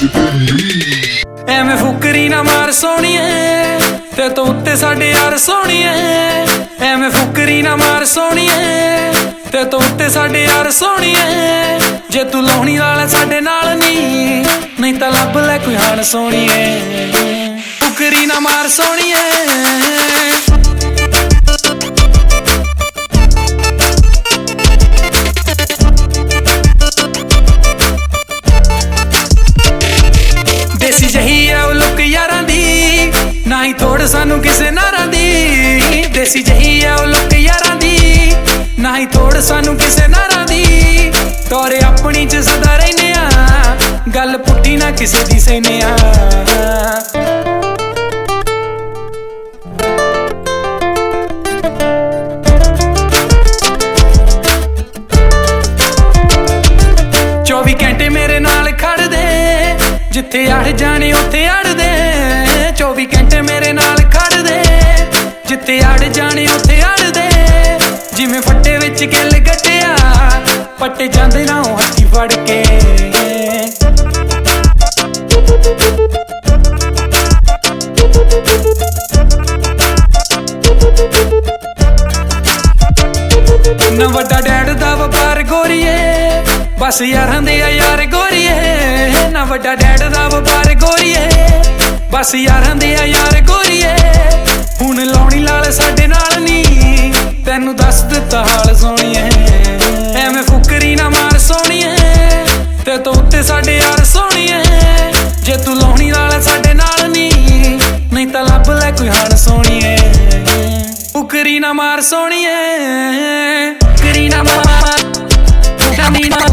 ਐਵੇਂ ਫੁਕਰੀ ਨਾ ਮਾਰ ਸੋਹਣੀਏ, ਤੇ ਤੂੰ ਉੱਤੇ ਸਾਡੇ ਯਾਰ ਸੋਹਣੀਏ। ਐਵੇਂ ਫੁਕਰੀ ਨਾ ਮਾਰ ਸੋਹਣੀਏ, ਤੇ ਤੂੰ ਉੱਤੇ ਸਾਡੇ ਯਾਰ ਸੋਹਣੀਏ। ਜੇ ਤੂੰ ਲਾਉਣੀ ਵਾਲਾ ਸਾਡੇ ਨਾਲ ਨਹੀਂ ਤਾਂ ਲੱਭ ਲੈ ਕੋਈ ਹਾਣ ਸੋਹਣੀਏ। ਫੁਕਰੀ ਨਾ ਮਾਰ ਸੋਹਣੀਏ। ਦੇਸੀ ਜਹੀ ਆ ਉਹ ਲੁੱਕ ਯਾਰਾਂ ਦੀ, ਨਾ ਹੀ ਥੋੜ ਸਾਨੂੰ ਕਿਸੇ ਨਾਰਾਂ ਦੀ। ਦੇਸੀ ਜਹੀ ਆ ਉਹ ਲੁੱਕ ਯਾਰਾਂ ਦੀ, ਨਾ ਹੀ ਥੋੜ ਸਾਨੂੰ ਕਿਸੇ ਨਾਰਾਂ ਦੀ। ਤੋਰੇ ਆਪਣੀ ਚ ਸਦਾ ਰਹਿੰਦੇ ਆ, ਗੱਲ ਪੁੱਟੀ ਨਾ ਕਿਸੇ ਦੀ ਸਹਿਨੇ ਆ। ਮੇਰੇ ਨਾਲ ਖੜਦੇ, ਜਿੱਥੇ ਅੜ ਜਾਣੇ ਉੱਥੇ ਅੜਦੇ। 24 ਘੰਟੇ ਮੇਰੇ ਨਾਲ ਖੜਦੇ, ਜਿੱਥੇ ਅੜ ਜਾਣੇ ਉੱਥੇ ਅੜਦੇ। ਜਿਵੇਂ ਫੱਟੇ ਵਿੱਚ ਕਿੱਲ ਗੱਟਿਆ, ਪੱਟੇ ਜਾਂਦੇ ਨਾ ਉਹ ਹੱਥੀ ਫੜ ਕੇ। ਨਾ ਵੱਡਾ ਡੈਡ ਦਾ ਵਪਾਰ ਗੋਰੀਏ, ਬਸ ਯਾਰਾਂ ਦੇ ਆ ਯਾਰ ਗੋਰੀਏ। ਨਾ ਵੱਡਾ ਡੈਡ ਦਾ ਵਪਾਰ ਗੋਰੀਏ, ਬਸ ਯਾਰਾਂ ਦੇ ਆ ਯਾਰ ਗੋਰੀਏ। ਹੁਣ ਲਾਉਣੀ ਲਾਲ ਸਾਡੇ ਨਾਲ ਨੀ, ਤੈਨੂੰ ਦੱਸ ਦਿੱਤਾ ਹਾਲ ਸੋਹਣੀਏ। ਐਵੇਂ ਫੁਕਰੀ ਨਾ ਮਾਰ ਸੋਹਣੀਏ, ਤੇ ਤੂੰ ਉੱਤੇ ਸਾਡੇ ਯਾਰ ਸੋਹਣੀਏ। ਜੇ ਤੂੰ ਲਾਉਣੀ ਲਾਲ ਸਾਡੇ ਨਾਲ ਨਹੀਂ ਤਾਂ ਲੱਭ ਲੈ ਕੋਈ ਹਾਣ ਸੋਹਣੀਏ। ਫੁਕਰੀ ਨਾ ਮਾਰ ਸੋਹਣੀਏ, ਫੁਕਰੀ ਨਾ ਮਾਰ।